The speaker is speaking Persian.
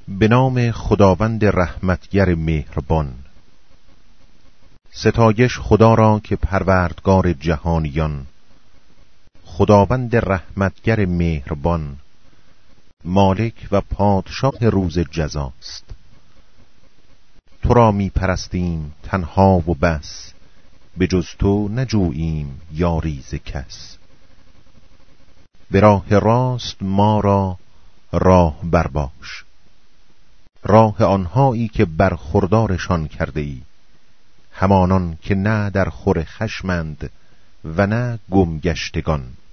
به نام خداوند رحمتگر مهربان. ستایش خدا را که پروردگار جهانیان، خداوند رحمتگر مهربان، مالک و پادشاه روز جزاست. تو را می پرستیم تنها و بس، به جز تو نجوییم یاری ز کس. به راه راست ما را راه برباش، راه آنهایی که برخوردارشان کرده ای، همانان که نه در خور خشمند و نه گمگشتگان.